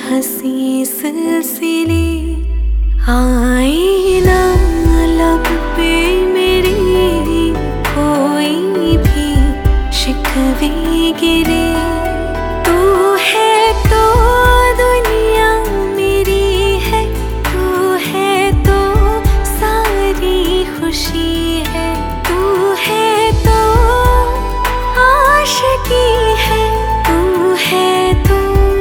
हंसी सिलसिले आए ना लब पे मेरी, कोई भी शिकवे गिरे। तू है तो दुनिया मेरी है, तू है तो सारी खुशी है, तू है तो आशिकी है, तू है तो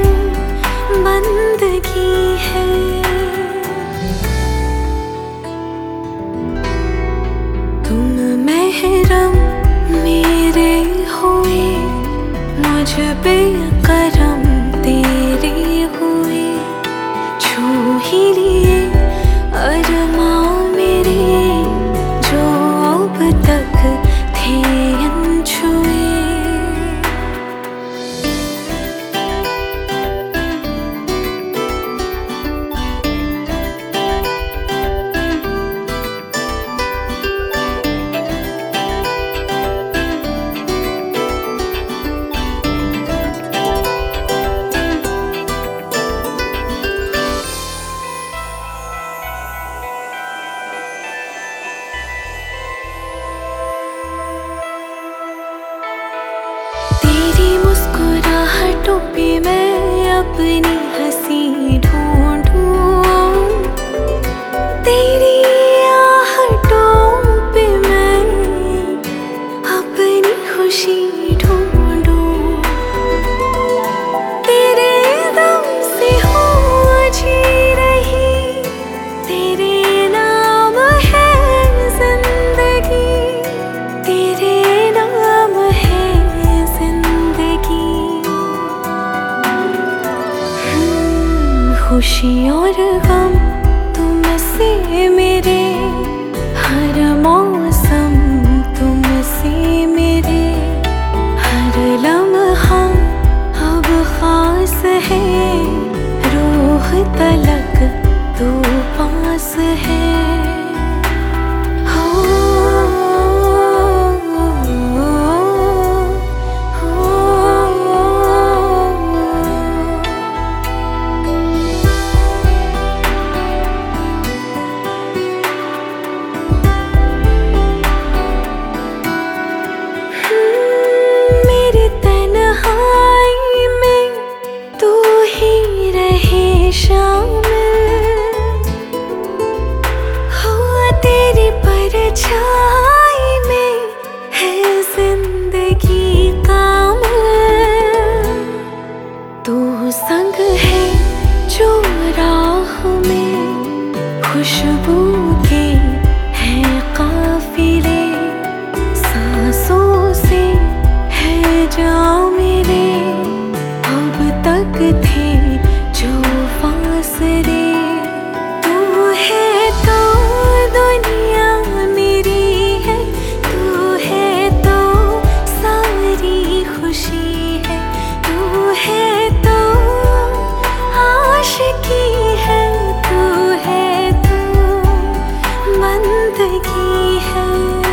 बंदगी है। तुम महरम मेरे हुए, मुझ पे करम तेरे हुए, छू ही लिए अरमां मेरे जो अब तक थे अनछुए। मुस्कुराहटों पे मैं अपनी हंसी ढूंढूं, तेरी आहटों पे मैं अपनी खुशी ढूंढूं। तेरे दम से हूँ जी रही, तेरे नाम है जिंदगी, तेरे नाम है खुशी और गम तुमसे मेरे, हर मौसम तुमसे मेरे, हर लम्हा अब खास है, रूह तलक तू पास है। छाई में है जिंदगी कामिल, तू संग है जो राह में, खुशबू के है काफिले, सांसों से है जाम मेरे, अब तक थे जो फासले। तू है तो दुनिया खुशी है, तू है तो आशिकी है, तू है तो बंदगी है।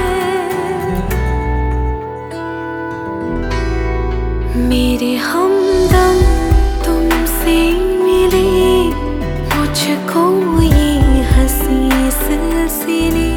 मेरे हमदम तुमसे मिले, मुझको ये हंसी सिलसिले